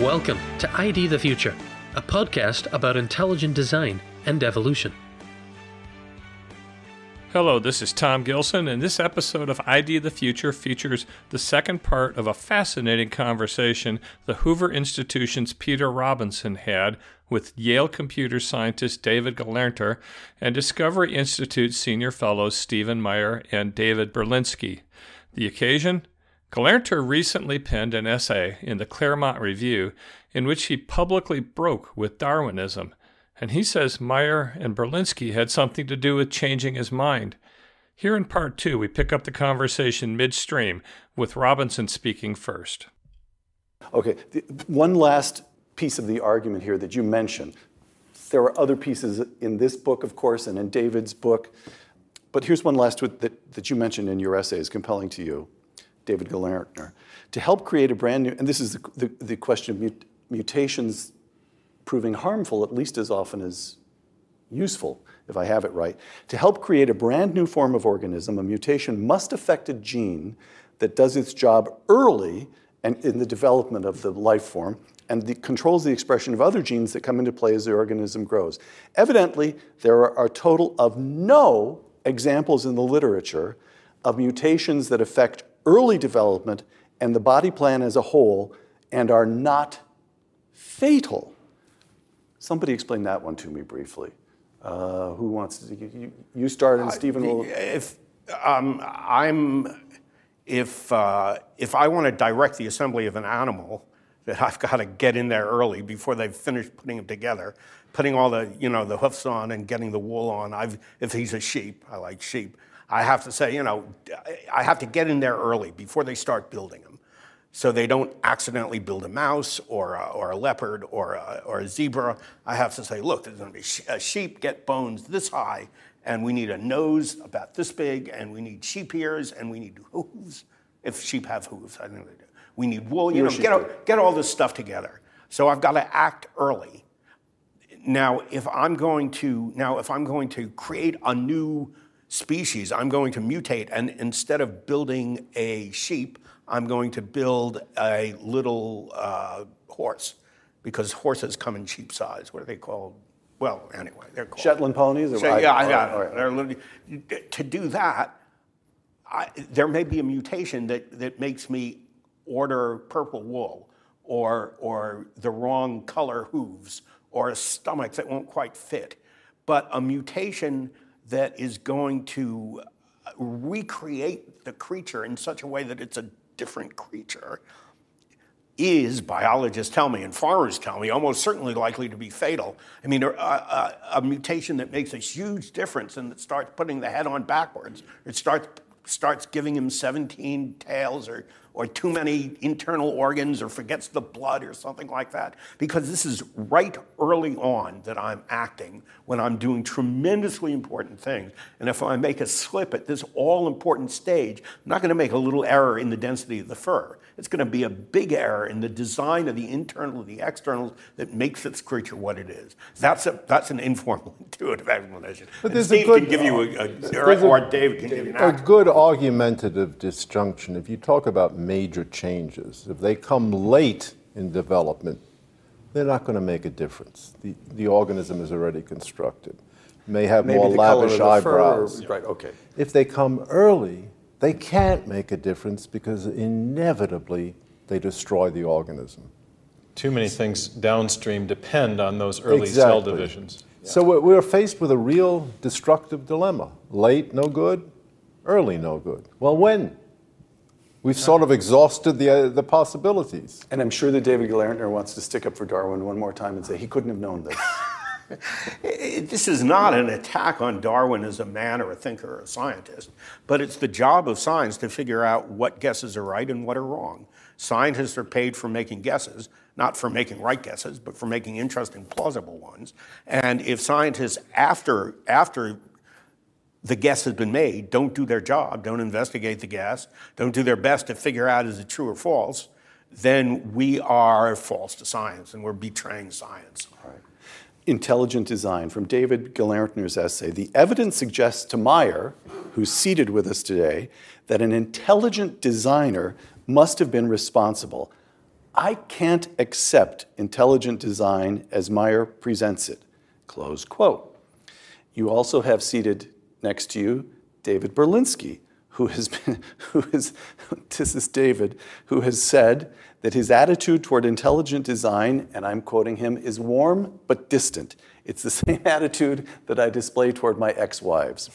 Welcome to ID the Future, a podcast about intelligent design and evolution. Hello, this is Tom Gilson, and this episode of ID the Future features the second part of a fascinating conversation the Hoover Institution's Peter Robinson had with Yale computer scientist David Gelernter and Discovery Institute senior fellows Stephen Meyer and David Berlinski. The occasion? Gelernter recently penned an essay in the Claremont Review in which he publicly broke with Darwinism, and he says Meyer and Berlinski had something to do with changing his mind. Here in part 2, we pick up the conversation midstream, with Robinson speaking first. Okay, one last piece of the argument here that you mentioned. There are other pieces in this book, of course, and in David's book, but here's one last that you mentioned in your essay is compelling to you, David Gelernter. To help create a brand new, and this is the question of mutations proving harmful at least as often as useful, if I have it right. To help create a brand new form of organism, a mutation must affect a gene that does its job early and in the development of the life form and controls the expression of other genes that come into play as the organism grows. Evidently, there are a total of no examples in the literature of mutations that affect early development and the body plan as a whole and are not fatal. Somebody explain that one to me briefly. Who wants to? You start, and Stephen will. If I want to direct the assembly of an animal, that I've got to get in there early before they've finished putting them together, putting all the the hoofs on and getting the wool on. If he's a sheep, I like sheep. I have to say, I have to get in there early before they start building them, so they don't accidentally build a mouse or a leopard or a zebra. I have to say, look, there's going to be a sheep, get bones this high, and we need a nose about this big, and we need sheep ears, and we need hooves, if sheep have hooves. I think they do. We need wool. Get all this stuff together. So I've got to act early. Now, if I'm going to create a new species, I'm going to mutate, and instead of building a sheep, I'm going to build a little horse, because horses come in sheep size. What are they called? Well, anyway, they're called Shetland ponies? To do that, there may be a mutation that makes me order purple wool, or the wrong color hooves, or a stomach that won't quite fit. But a mutation that is going to recreate the creature in such a way that it's a different creature is, biologists tell me and farmers tell me, almost certainly likely to be fatal. I mean, a mutation that makes a huge difference and that starts putting the head on backwards, it starts giving him 17 tails or too many internal organs, or forgets the blood or something like that. Because this is right early on that I'm acting when I'm doing tremendously important things. And if I make a slip at this all-important stage, I'm not going to make a little error in the density of the fur. It's going to be a big error in the design of the internal and the externals that makes this creature what it is. That's an informal, intuitive explanation. But there's Steve a good, can give you or David can give you an a good argumentative disjunction. If you talk about major changes, if they come late in development, they're not going to make a difference. The organism is already constructed. May have Maybe more the color lavish of the eyebrows. fur, right, okay. If they come early, they can't make a difference because inevitably they destroy the organism. Too many things downstream depend on those early cell divisions. So we're faced with a real destructive dilemma. Late, no good. Early, no good. Well, when? We've sort of exhausted the possibilities. And I'm sure that David Gelernter wants to stick up for Darwin one more time and say he couldn't have known this. This is not an attack on Darwin as a man or a thinker or a scientist, but it's the job of science to figure out what guesses are right and what are wrong. Scientists are paid for making guesses, not for making right guesses, but for making interesting, plausible ones. And if scientists, after the guess has been made, don't do their job, don't investigate the guess, don't do their best to figure out is it true or false, then we are false to science and we're betraying science. All right. Intelligent design, from David Gelernter's essay. The evidence suggests to Meyer, who's seated with us today, that an intelligent designer must have been responsible. I can't accept intelligent design as Meyer presents it, close quote. You also have seated next to you David Berlinski, this is David, who has said that his attitude toward intelligent design, and I'm quoting him, is warm but distant. It's the same attitude that I display toward my ex-wives.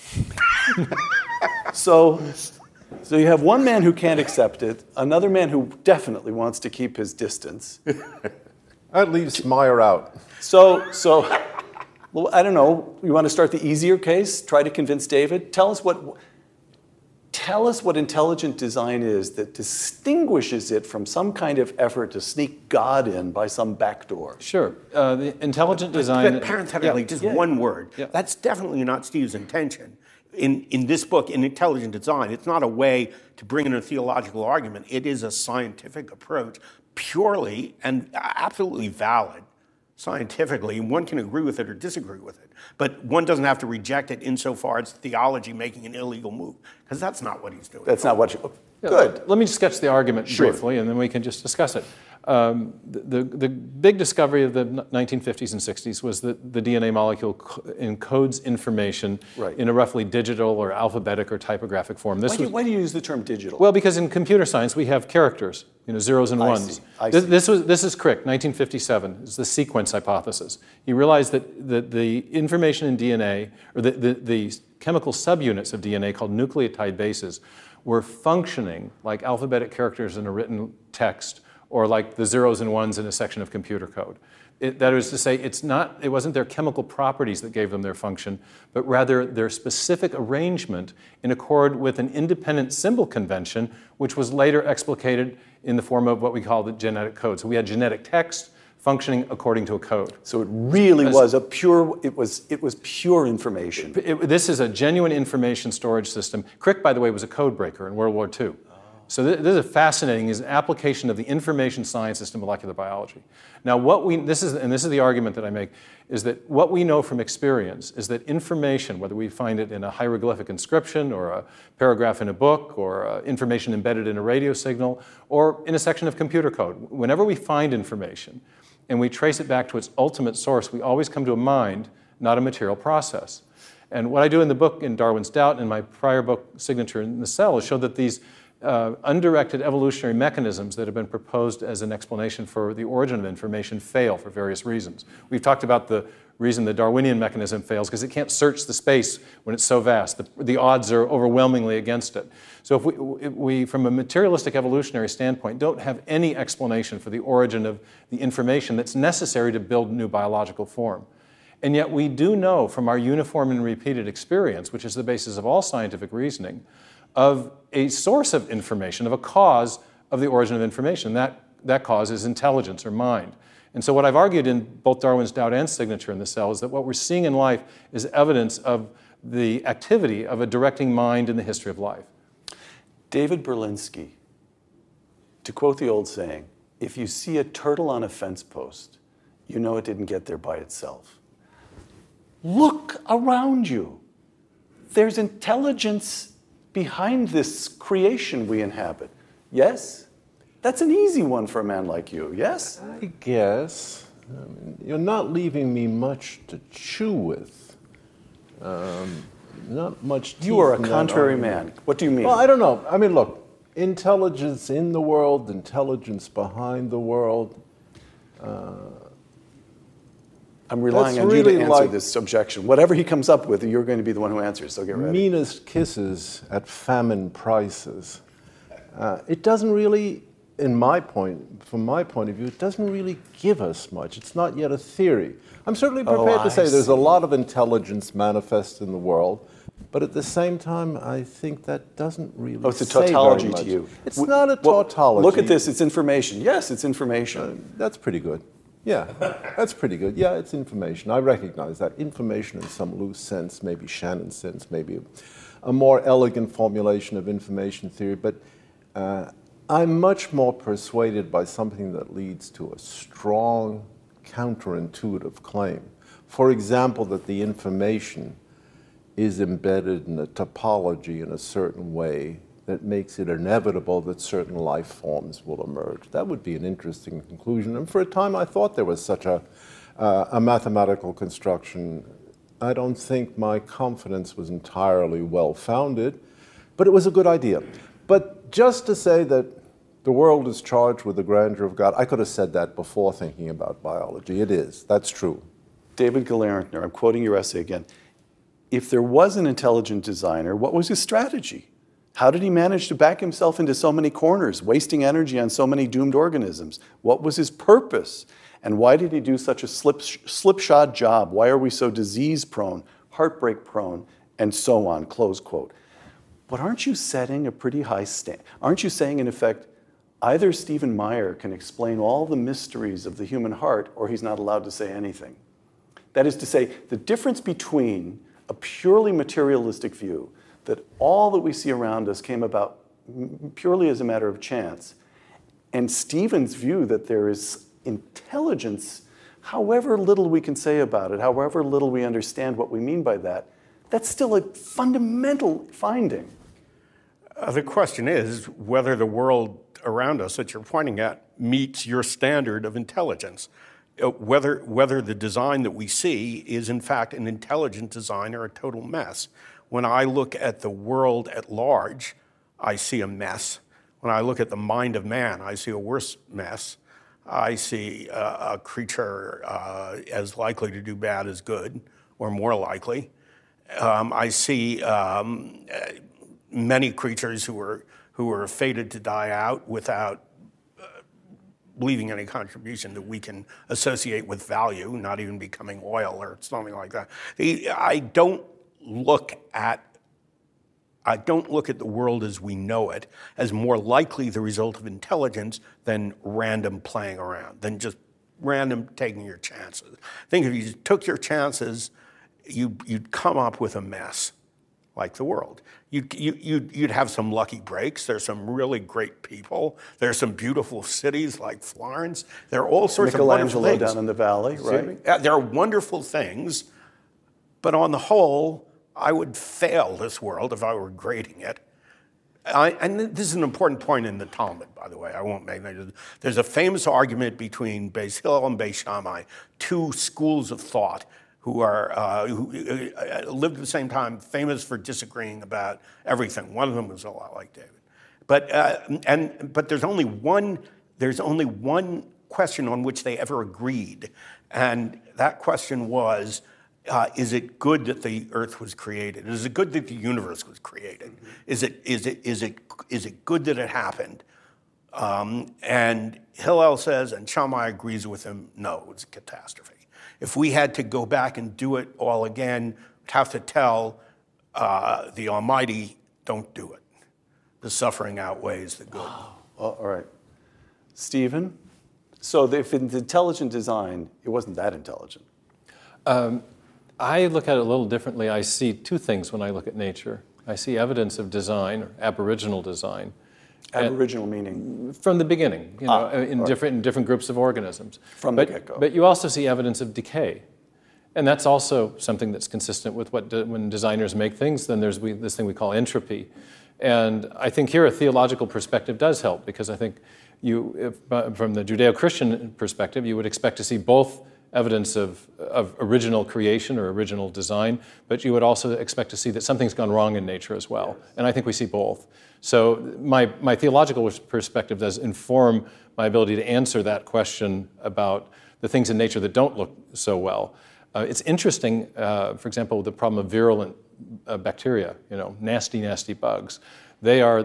So you have one man who can't accept it, another man who definitely wants to keep his distance. That leaves Meyer out. So, well, I don't know, you want to start the easier case? Try to convince David? Tell us what intelligent design is that distinguishes it from some kind of effort to sneak God in by some back door. Sure. The intelligent design... But parenthetically, just one word. Yeah. That's definitely not Steve's intention. In this book, in Intelligent Design, it's not a way to bring in a theological argument. It is a scientific approach, purely and absolutely valid scientifically. One can agree with it or disagree with it, but one doesn't have to reject it insofar as theology making an illegal move, because that's not what he's doing. That's not what you... Good. Let me sketch the argument briefly, and then we can just discuss it. The big discovery of the 1950s and 60s was that the DNA molecule encodes information in a roughly digital or alphabetic or typographic form. Why do you use the term digital? Well, because in computer science we have characters, zeros and ones. I see. This is Crick, 1957, is the sequence hypothesis. He realized that the information in DNA, or the chemical subunits of DNA called nucleotide bases, were functioning like alphabetic characters in a written text, or like the zeros and ones in a section of computer code. That is to say, it wasn't their chemical properties that gave them their function, but rather their specific arrangement in accord with an independent symbol convention, which was later explicated in the form of what we call the genetic code. So we had genetic text functioning according to a code. So it really was it was pure information. This is a genuine information storage system. Crick, by the way, was a code breaker in World War II. So this is fascinating, is an application of the information sciences to molecular biology. Now this is the argument that I make, is that what we know from experience is that information, whether we find it in a hieroglyphic inscription or a paragraph in a book or information embedded in a radio signal or in a section of computer code, whenever we find information and we trace it back to its ultimate source, we always come to a mind, not a material process. And what I do in the book, in Darwin's Doubt, and my prior book, Signature in the Cell, is show that these undirected evolutionary mechanisms that have been proposed as an explanation for the origin of information fail for various reasons. We've talked about the reason the Darwinian mechanism fails, because it can't search the space when it's so vast. The odds are overwhelmingly against it. So if we, from a materialistic evolutionary standpoint, don't have any explanation for the origin of the information that's necessary to build new biological form. And yet we do know from our uniform and repeated experience, which is the basis of all scientific reasoning, of a source of information, of a cause of the origin of information. That cause is intelligence or mind. And so what I've argued in both Darwin's Doubt and Signature in the Cell is that what we're seeing in life is evidence of the activity of a directing mind in the history of life. David Berlinski, to quote the old saying, if you see a turtle on a fence post, you know it didn't get there by itself. Look around you. There's intelligence behind this creation we inhabit. Yes? That's an easy one for a man like you, yes? I guess. You're not leaving me much to chew with. Not much teeth. You are a contrary man. What do you mean? Well, I don't know. I mean, look, intelligence in the world, intelligence behind the world. I'm relying on you to answer this objection. Whatever he comes up with, you're going to be the one who answers, so get ready. Meanest kisses at famine prices. It doesn't really, from my point of view, it doesn't really give us much. It's not yet a theory. I'm certainly prepared to say there's a lot of intelligence manifest in the world, but at the same time, I think that doesn't really it's a tautology to you. It's not a tautology. Look at this, it's information. Yes, it's information. That's pretty good. Yeah, that's pretty good. Yeah, it's information. I recognize that. Information in some loose sense, maybe Shannon's sense, maybe a more elegant formulation of information theory, but I'm much more persuaded by something that leads to a strong counterintuitive claim. For example, that the information is embedded in a topology in a certain way that makes it inevitable that certain life forms will emerge. That would be an interesting conclusion. And for a time, I thought there was such a mathematical construction. I don't think my confidence was entirely well-founded, but it was a good idea. But just to say that the world is charged with the grandeur of God, I could have said that before thinking about biology. It is. That's true. David Gelernter, I'm quoting your essay again. If there was an intelligent designer, what was his strategy? How did he manage to back himself into so many corners, wasting energy on so many doomed organisms? What was his purpose? And why did he do such a slipshod job? Why are we so disease-prone, heartbreak-prone, and so on, close quote. But aren't you setting a pretty high standard? Aren't you saying, in effect, either Stephen Meyer can explain all the mysteries of the human heart, or he's not allowed to say anything? That is to say, the difference between a purely materialistic view, that all that we see around us came about purely as a matter of chance, and Stephen's view that there is intelligence, however little we can say about it, however little we understand what we mean by that, that's still a fundamental finding. The question is whether the world around us that you're pointing at meets your standard of intelligence. Whether the design that we see is in fact an intelligent design or a total mess. When I look at the world at large, I see a mess. When I look at the mind of man, I see a worse mess. I see a creature as likely to do bad as good, or more likely. I see many creatures who are fated to die out without leaving any contribution that we can associate with value, not even becoming oil or something like that. I don't look at the world as we know it as more likely the result of intelligence than random playing around, than just random taking your chances. I think if you took your chances, you'd come up with a mess like the world. You'd have some lucky breaks. There's some really great people. There's some beautiful cities like Florence. There are all sorts of wonderful things. Michelangelo down in the valley, right? There are wonderful things, but on the whole, I would fail this world if I were grading it. And this is an important point in the Talmud, by the way. I won't make that. There's a famous argument between Beis Hillel and Beis Shammai, two schools of thought who lived at the same time, famous for disagreeing about everything. One of them was a lot like David. But there's only one question on which they ever agreed, and that question was, is it good that the earth was created? Is it good that the universe was created? Is it good that it happened? And Hillel says, and Shammai agrees with him, no, it was a catastrophe. If we had to go back and do it all again, we'd have to tell the Almighty, don't do it. The suffering outweighs the good. All right. Stephen, so if it's intelligent design, it wasn't that intelligent. I look at it a little differently. I see two things when I look at nature. I see evidence of design, or aboriginal design. Aboriginal meaning? From the beginning, in different groups of organisms. From the get-go. But you also see evidence of decay. And that's also something that's consistent with when designers make things, then there's this thing we call entropy. And I think here a theological perspective does help, because I think from the Judeo-Christian perspective, you would expect to see both evidence of original creation or original design, but you would also expect to see that something's gone wrong in nature as well. And I think we see both. So my theological perspective does inform my ability to answer that question about the things in nature that don't look so well. It's interesting, for example, the problem of virulent bacteria, nasty bugs. They are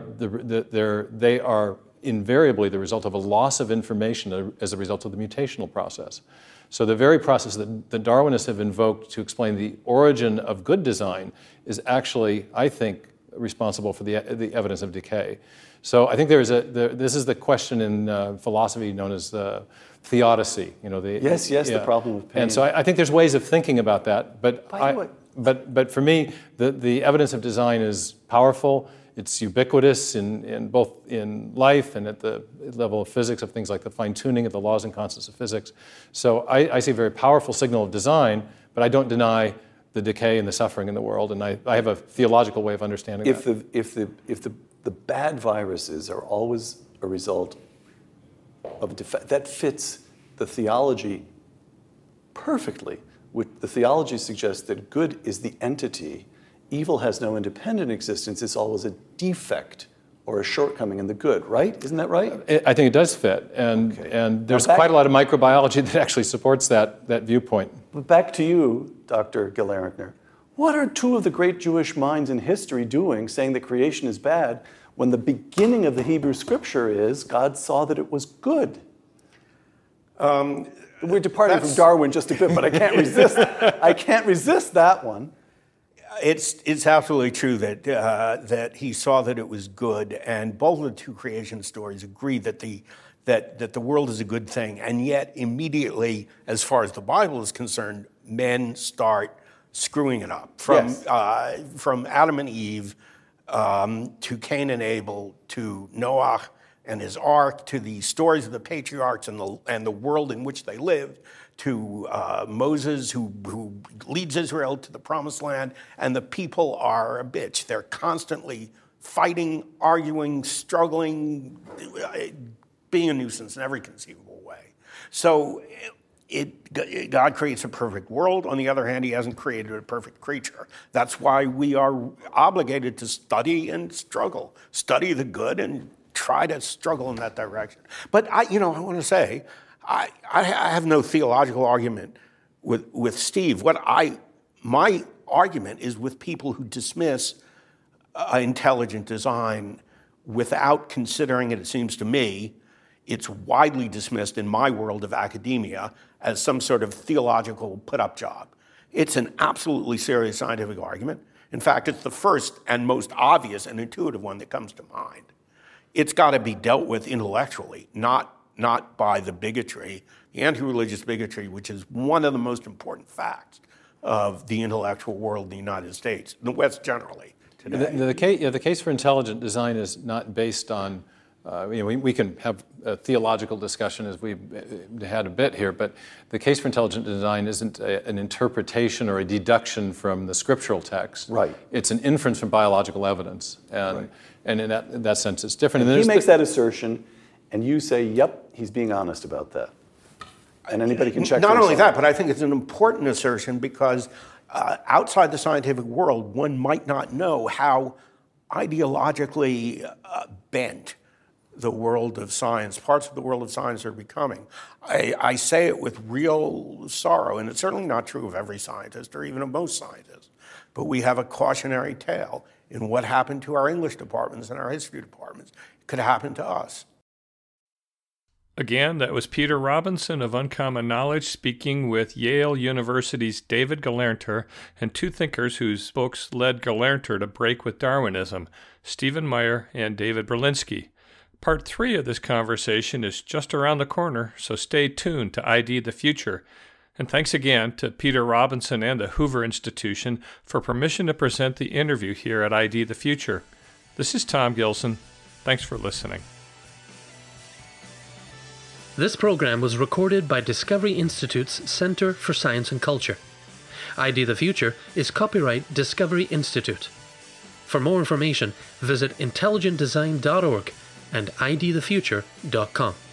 invariably the result of a loss of information as a result of the mutational process. So the very process that the Darwinists have invoked to explain the origin of good design is actually, I think, responsible for the evidence of decay. So I think this is the question in philosophy known as the theodicy. The problem of pain. And so I think there's ways of thinking about that. But for me, the evidence of design is powerful. It's ubiquitous in both in life and at the level of physics, of things like the fine-tuning of the laws and constants of physics. So I see a very powerful signal of design, but I don't deny the decay and the suffering in the world, and I have a theological way of understanding that. If the bad viruses are always a result of that fits the theology perfectly. The theology suggests that good is the entity, evil has no independent existence, it's always a defect or a shortcoming in the good, right? Isn't that right? I think it does fit, and there's quite a lot of microbiology that actually supports that viewpoint. But back to you, Dr. Gelernter. What are two of the great Jewish minds in history doing, saying that creation is bad, when the beginning of the Hebrew Scripture is God saw that it was good? We're departing from Darwin just a bit, but I can't resist. I can't resist that one. It's absolutely true that he saw that it was good, and both of the two creation stories agree that the world is a good thing, and yet immediately, as far as the Bible is concerned, men start screwing it up. From Adam and Eve to Cain and Abel to Noah and his ark to the stories of the patriarchs and the world in which they lived, to Moses, who leads Israel to the promised land, and the people are a bitch. They're constantly fighting, arguing, struggling, being a nuisance in every conceivable way. So God creates a perfect world. On the other hand, he hasn't created a perfect creature. That's why we are obligated to study and struggle, study the good and try to struggle in that direction. But I want to say, I have no theological argument with Steve. My argument is with people who dismiss intelligent design without considering it seems to me, it's widely dismissed in my world of academia as some sort of theological put-up job. It's an absolutely serious scientific argument. In fact, it's the first and most obvious and intuitive one that comes to mind. It's got to be dealt with intellectually, not by the bigotry, the anti-religious bigotry, which is one of the most important facts of the intellectual world in the United States, in the West generally today. The case for intelligent design is not based on, we can have a theological discussion as we've had a bit here, but the case for intelligent design isn't an interpretation or a deduction from the scriptural text. Right. It's an inference from biological evidence, and in that sense it's different. And he makes that assertion, and you say, yep, he's being honest about that. And anybody can check. Not only that, but I think it's an important assertion because outside the scientific world, one might not know how ideologically bent the world of science, parts of the world of science are becoming. I say it with real sorrow, and it's certainly not true of every scientist or even of most scientists, but we have a cautionary tale in what happened to our English departments and our history departments. It could happen to us. Again, that was Peter Robinson of Uncommon Knowledge speaking with Yale University's David Gelernter and two thinkers whose books led Gelernter to break with Darwinism, Stephen Meyer and David Berlinski. Part 3 of this conversation is just around the corner, so stay tuned to ID the Future. And thanks again to Peter Robinson and the Hoover Institution for permission to present the interview here at ID the Future. This is Tom Gilson. Thanks for listening. This program was recorded by Discovery Institute's Center for Science and Culture. ID the Future is copyright Discovery Institute. For more information, visit intelligentdesign.org and idthefuture.com.